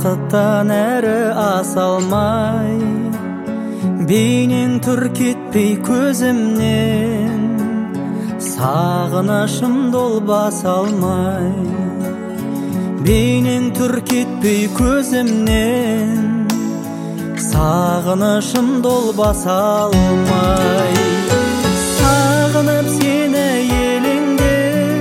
бақыттан әрі аса алмай, бейнең түр кетпей көзімнен, сағынышым долбаса алмай. Бейнең түр кетпей көзімнен, сағынышым долбаса алмай. Сағынып сені еліңде,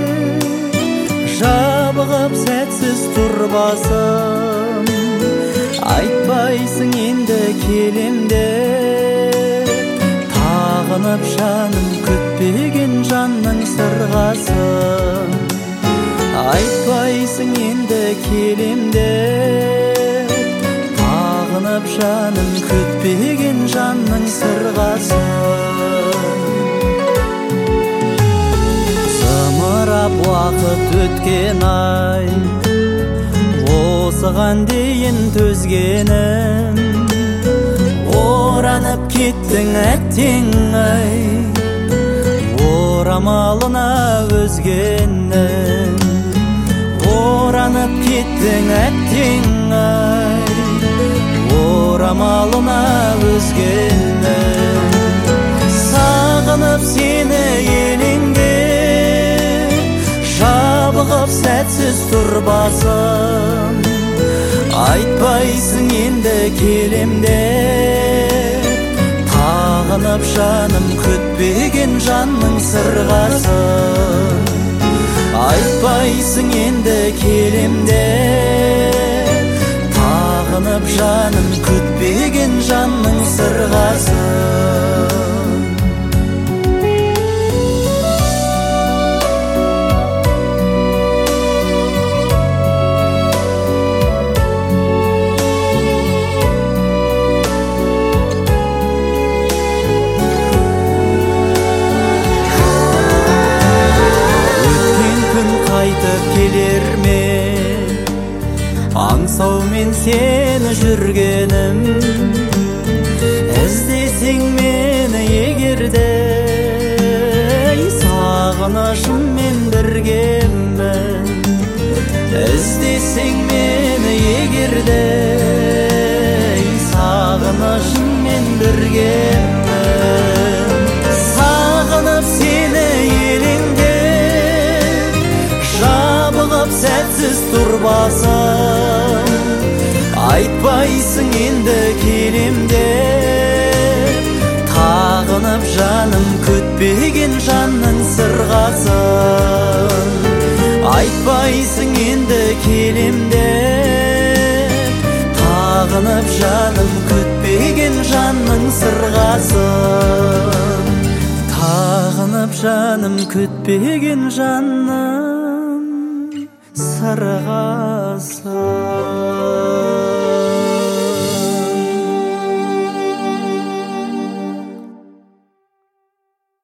жабығып сәтсіз тұрбасым, айтпайсың енді келем деп. Тағынып жаным күтпеген жанның сырғасын, айтпайсың енді келем деп. Тағынып жаным күтпеген жанның сырғасын. Зымырап уақыт өткен ай, осыған дейін төзгенім, оранып кеттің әттең ай, орамалына өзгенім. Оранып кеттің әттең ай, орамалына өзгенім. Сағынып сені еліңде, жабығып сәтсіз тұрбасым, айтпайсың енді келем деп. Тағынып жаным күтпеген жанның сырғасын, айтпайсың енді келем деп. Тағынып жаным күтпеген жанның сырғасын. Қайтып келер ме, аңсаумен сені жүргенім, іздесең мені егерде, сағынышыммен біргемін. Іздесең мені егерде, сағынышыммен біргемін. Сағынып сені еліңде, жабығып сәтсіз тұрбасым, айтпайсың енді келем деп. Тағынып жаным күтпеген жанның сырғасын, айтпайсың енді келем деп. Тағынып жаным күтпеген жанның сырғасын, тағынып жаным күтпеген жанның сырғасын.